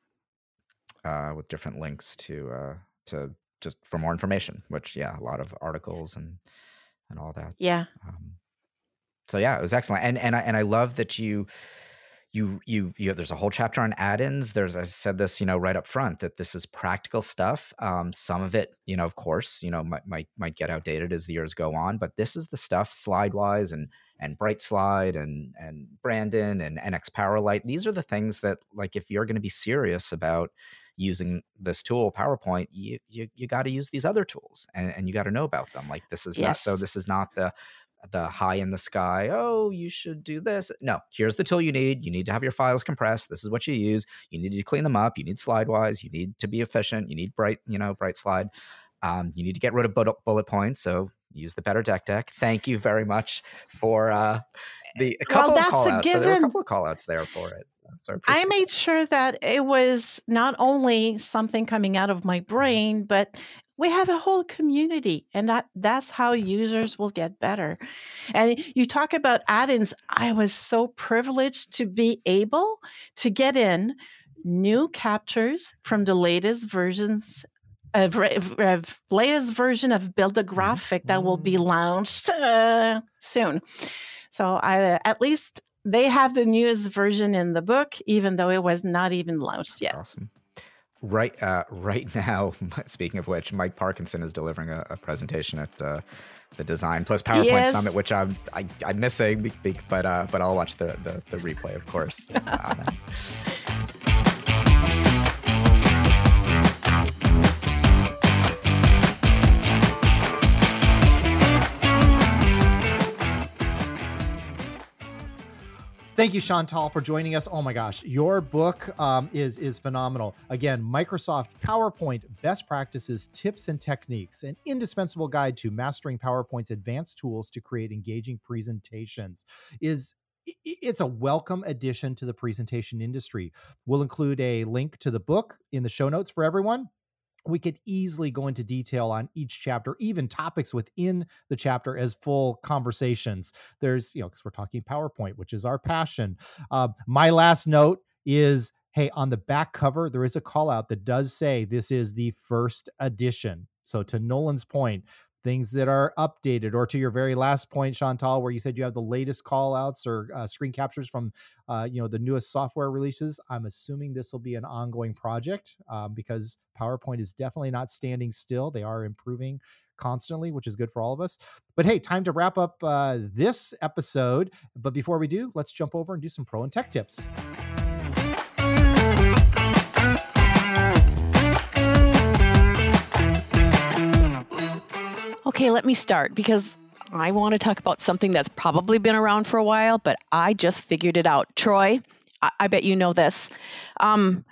uh, with different links to uh, to just for more information. Which, yeah, a lot of articles and and all that.
Yeah.
Um, so yeah, it was excellent, and and I and I love that you. You, you, you, there's a whole chapter on add-ins. There's, I said this, you know, right up front, that this is practical stuff. Um, some of it, you know, of course, you know, might, might, might get outdated as the years go on, but this is the stuff slide-wise and, and Bright Slide and, and Brandon and N X Powerlight. These are the things that, like, if you're going to be serious about using this tool, PowerPoint, you, you, you got to use these other tools, and, and you got to know about them. Like, this is not, so
Yes.
this is not the, the high in the sky, oh, you should do this. No, here's the tool you need. You need to have your files compressed. This is what you use. You need to clean them up. You need SlideWise. You need to be efficient. You need bright, you know, Bright Slide. Um, you need to get rid of bullet, bullet points. So use the Better Deck Deck. Thank you very much for uh, the a couple
Well,
of
that's
call
a
outs. So there were a
given.
couple of call outs there for it. So I
I
appreciate
made sure that it was not only something coming out of my brain, but we have a whole community, and that that's how users will get better. And you talk about add-ins. I was so privileged to be able to get in new captures from the latest versions of, of, of latest version of Build a Graphic that will be launched uh, soon. So I at least they have the newest version in the book, even though it was not even launched
That's
yet.
awesome. Right, uh, right now. Speaking of which, Mike Parkinson is delivering a, a presentation at uh, the Design Plus PowerPoint
Yes.
Summit, which I'm I, I'm missing, be- be- but uh, but I'll watch the the, the replay, of course. on that.
Thank you, Chantal, for joining us. Oh my gosh, your book um, is is phenomenal. Again, Microsoft PowerPoint Best Practices, Tips and Techniques, an indispensable guide to mastering PowerPoint's advanced tools to create engaging presentations. Is i- it's a welcome addition to the presentation industry. We'll include a link to the book in the show notes for everyone. We could easily go into detail on each chapter, even topics within the chapter as full conversations. There's, you know, because we're talking PowerPoint, which is our passion. Uh, my last note is, hey, on the back cover, there is a call out that does say this is the first edition. So to Nolan's point, things that are updated, or to your very last point, Chantal, where you said you have the latest call outs or uh, screen captures from, uh, you know, the newest software releases. I'm assuming this will be an ongoing project um, because PowerPoint is definitely not standing still. They are improving constantly, which is good for all of us. But hey, time to wrap up uh, this episode. But before we do, let's jump over and do some pro and tech tips.
Okay, let me start because I want to talk about something that's probably been around for a while, but I just figured it out. Troy, I, I bet you know this. Um,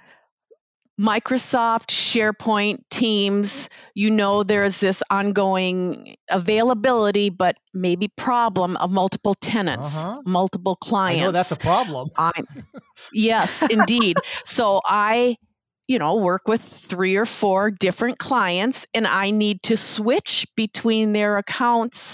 Microsoft, SharePoint, Teams, you know there's this ongoing availability, but maybe problem of multiple tenants,
Uh-huh.
multiple clients.
I know that's a problem.
I'm, yes, indeed. So I, you know, work with three or four different clients, and I need to switch between their accounts.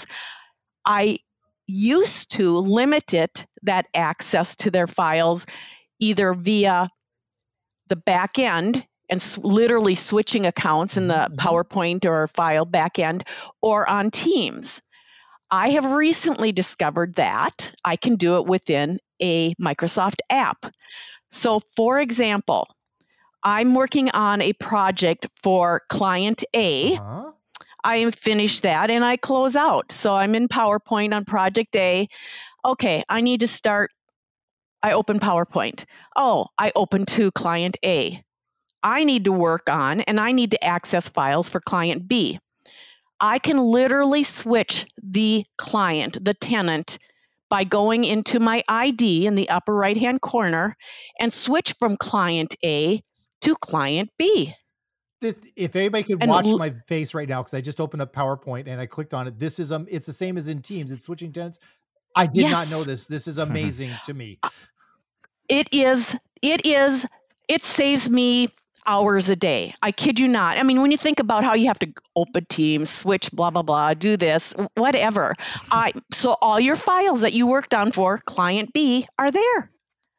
I used to limit it, that access to their files, either via the back end and s- literally switching accounts in the
Mhm, mhm.
PowerPoint or file back end, or on Teams. I have recently discovered that I can do it within a Microsoft app. So, for example, I'm working on a project for client A.
Uh-huh.
I finish that and I close out. So I'm in PowerPoint on project A. Okay, I need to start. I open PowerPoint. Oh, I open to client A. I need to work on and I need to access files for client B. I can literally switch the client, the tenant, by going into my I D in the upper right-hand corner and switch from client A to client B.
This, if anybody could
And
watch
l-
my face right now, because I just opened up PowerPoint and I clicked on it. This is um, it's the same as in Teams. It's switching tenants. I did not know
Yes.
this. This is amazing to me.
It is, it is, it saves me hours a day. I kid you not. I mean, when you think about how you have to open Teams, switch, blah, blah, blah, do this, whatever. I so all your files that you worked on for client B are there.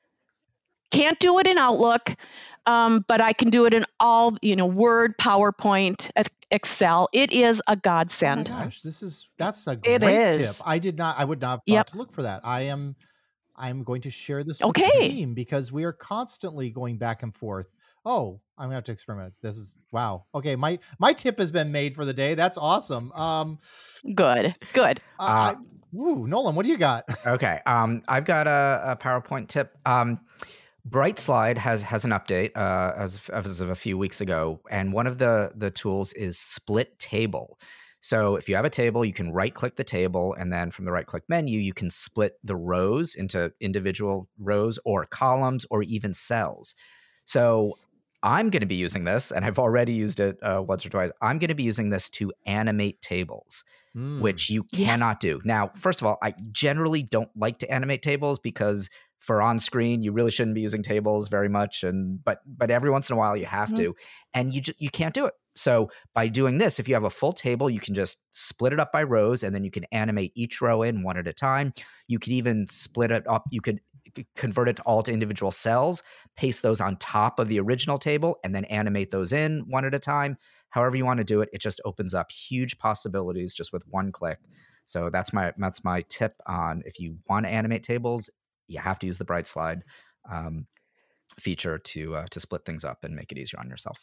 Can't do it in Outlook, um, but I can do it in all, you know, Word, PowerPoint, Ex- Excel. It is a
Oh my
godsend.
gosh, this is that's a
It
great
is.
tip. I did not. I would not have thought
Yep.
to look for that. I am. I'm going to share this with the
Okay.
team because we are constantly going back and forth. Oh, I'm gonna have to experiment. This is wow. Okay, my my tip has been made for the day. That's awesome. Um,
Good. Good.
I,
Uh,
I, woo, Nolan, what do you got?
Okay. Um, I've got a, a PowerPoint tip. Um, BrightSlide has has an update uh, as, of- as of a few weeks ago, and one of the the tools is Split Table. So if you have a table, you can right click the table, and then from the right click menu, you can split the rows into individual rows or columns or even cells. So I'm going to be using this, and I've already used it uh, once or twice. I'm going to be using this to animate tables,
Mm.
which you
Yeah.
cannot do. Now, first of all, I generally don't like to animate tables because for on screen, you really shouldn't be using tables very much. And but but every once in a while you have
Mhm.
to, and you just you can't do it. So by doing this, if you have a full table, you can just split it up by rows, and then you can animate each row in one at a time. You could even split it up. You could convert it all to individual cells, paste those on top of the original table, and then animate those in one at a time. However you want to do it, it just opens up huge possibilities just with one click. So that's my that's my tip on if you want to animate tables, you have to use the BrightSlide um, feature to uh, to split things up and make it easier on yourself.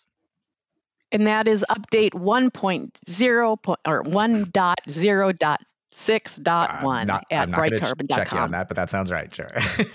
And that is update one point zero po- or one point zero point six point
I'm
one
not,
at
I'm not going to
brightcarbon
check
dot
you on
com.
that, but that sounds right. Sure.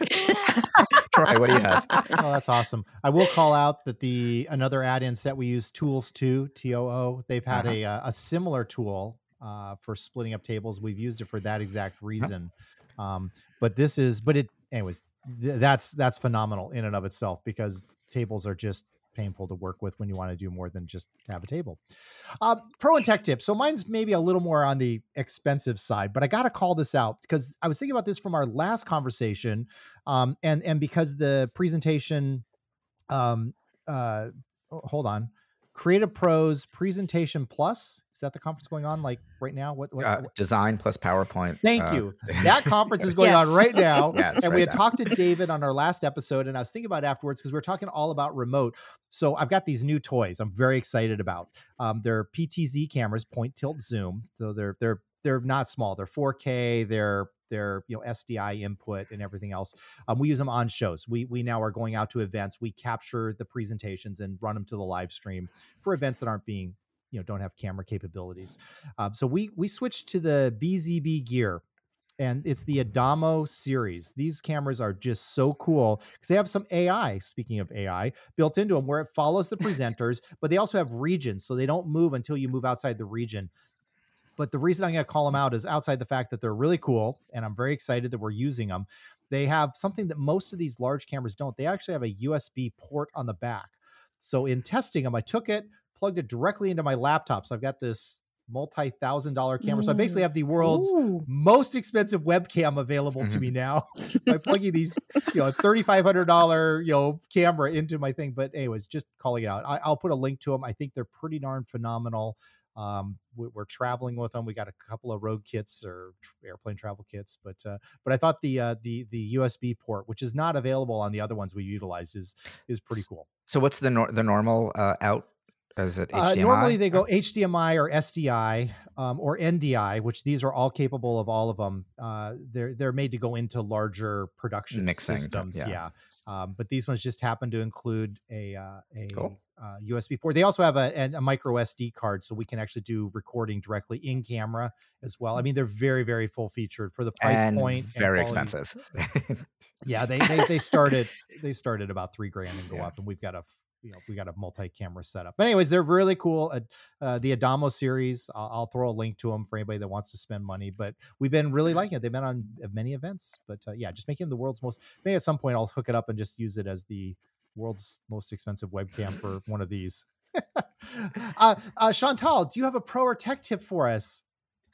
Troy, what do you have?
Oh, that's awesome. I will call out that the another add-in set we use, Tools two, T O O. They've had
Uh-huh.
a uh, a similar tool uh, for splitting up tables. We've used it for that exact reason. Um, but this is, but it, anyways, th- that's that's phenomenal in and of itself because tables are just painful to work with when you want to do more than just have a table. Um, pro and tech tip. So mine's maybe a little more on the expensive side, but I got to call this out because I was thinking about this from our last conversation, um, and and because the presentation, um, uh, oh, hold on, Creative Pros Presentation Plus. Is that the conference going on like right now? What, what,
uh,
what?
Design plus PowerPoint.
Thank
uh,
you. That conference is going
Yes.
on right now.
Yes,
and
right
we had
now.
talked to David on our last episode, and I was thinking about it afterwards because we were talking all about remote. So I've got these new toys I'm very excited about. Um, they're P T Z cameras, point tilt zoom. So they're they're they're not small. They're four K. They're their you know S D I input and everything else. Um, we use them on shows. We we now are going out to events. We capture the presentations and run them to the live stream for events that aren't being you know don't have camera capabilities. Um, so we we switched to the B Z B gear, and it's the Adamo series. These cameras are just so cool because they have some A I. Speaking of A I, built into them where it follows the presenters, but they also have regions, so they don't move until you move outside the region. But the reason I'm going to call them out is outside the fact that they're really cool, and I'm very excited that we're using them. They have something that most of these large cameras don't. They actually have a U S B port on the back. So in testing them, I took it, plugged it directly into my laptop. So I've got this multi-thousand dollar camera. So I basically have the world's
Ooh.
most expensive webcam available to me now by plugging these, you know, thirty-five hundred dollars, you know, camera into my thing. But anyways, just calling it out. I, I'll put a link to them. I think they're pretty darn phenomenal. Um, we, we're traveling with them. We got a couple of road kits or tr- airplane travel kits, but, uh, but I thought the, uh, the, the U S B port, which is not available on the other ones we utilize, is, is pretty cool.
So what's the nor- the normal uh, out? Is it H D M I?
Uh, normally they go H D M I or S D I um, or N D I, which these are all capable of all of them. Uh, they're they're made to go into larger production
Mixing,
systems.
yeah.
Yeah, um, but these ones just happen to include a uh, a
Cool.
uh, U S B port. They also have a, a micro S D card, so we can actually do recording directly in camera as well. I mean, they're very very full featured for the price
and
point.
very
and quality.
expensive.
Yeah, they they they started they started about three grand and go
Yeah.
up, and we've got a you know we got a multi-camera setup. But anyways, they're really cool. Uh, uh, the Adamo series, I'll, I'll throw a link to them for anybody that wants to spend money. But we've been really liking it. They've been on many events. But uh, yeah, just making them the world's most. Maybe at some point I'll hook it up and just use it as the world's most expensive webcam for one of these. uh, uh, Chantal, do you have a pro or tech tip for us?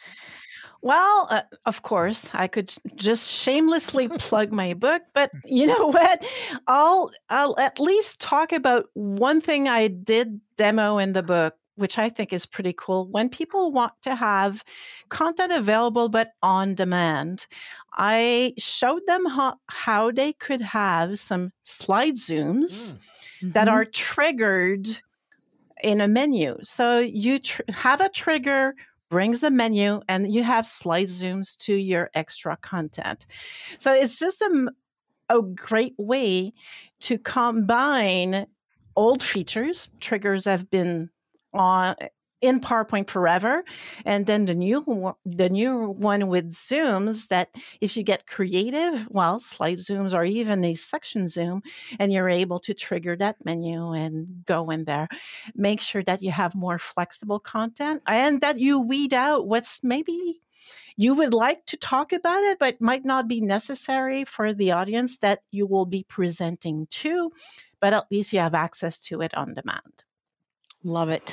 Well, uh, of course, I could just shamelessly plug my book, but you know what? I'll I'll at least talk about one thing I did demo in the book, which I think is pretty cool. When people want to have content available but on demand, I showed them how, how they could have some slide zooms
Mm.
that are triggered in a menu. So you tr- have a trigger, brings the menu, and you have slide zooms to your extra content. So it's just a, a great way to combine old features. Triggers have been on in PowerPoint forever, and then the new one- the new one with zooms that if you get creative, well, slide zooms or even a section zoom, and you're able to trigger that menu and go in there. Make sure that you have more flexible content and that you weed out what's maybe you would like to talk about it, but might not be necessary for the audience that you will be presenting to, but at least you have access to it on demand.
Love it.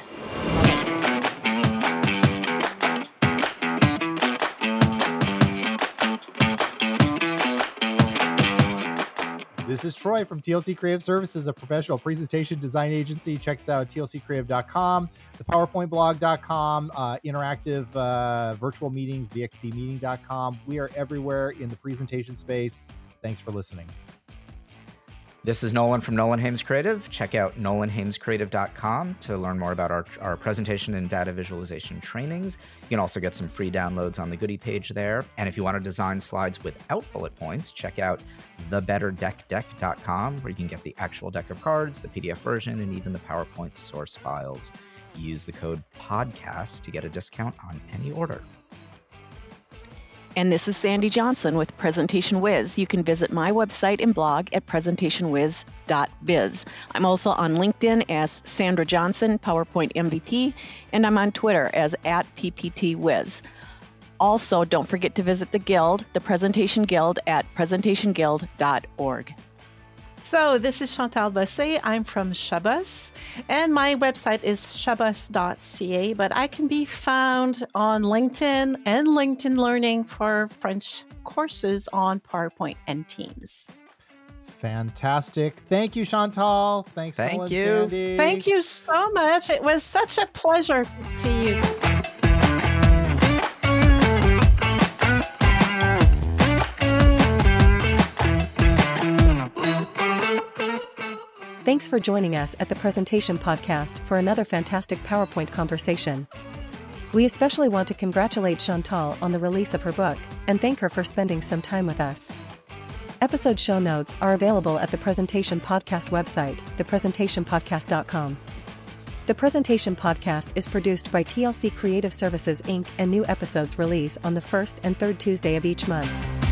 This is Troy from T L C Creative Services, a professional presentation design agency. Check us out at T L C creative dot com, the powerpoint blog dot com, uh, interactive uh, virtual meetings, V X P meeting dot com. We are everywhere in the presentation space. Thanks for listening.
This is Nolan from Nolan Hames Creative. Check out nolan hames creative dot com to learn more about our, our presentation and data visualization trainings. You can also get some free downloads on the goodie page there. And if you want to design slides without bullet points, check out the better deck deck dot com, where you can get the actual deck of cards, the P D F version, and even the PowerPoint source files. Use the code podcast to get a discount on any order.
And this is Sandy Johnson with Presentation Wiz. You can visit my website and blog at presentation wiz dot biz. I'm also on LinkedIn as Sandra Johnson, PowerPoint M V P, and I'm on Twitter as at P P T Wiz. Also, don't forget to visit the Guild, the Presentation Guild, at presentation guild dot org.
So this is Chantal Bossé. I'm from Shabas, and my website is shabas dot c a, but I can be found on LinkedIn and LinkedIn Learning for French courses on PowerPoint and Teams.
Fantastic. Thank you, Chantal. Thanks,
Thank
Nolan,
you.
Sandy.
Thank you so much. It was such a pleasure to see you.
Thanks for joining us at the Presentation Podcast for another fantastic PowerPoint conversation. We especially want to congratulate Chantal on the release of her book and thank her for spending some time with us. Episode show notes are available at the Presentation Podcast website, the presentation podcast dot com. The Presentation Podcast is produced by T L C Creative Services Incorporated, and new episodes release on the first and third Tuesday of each month.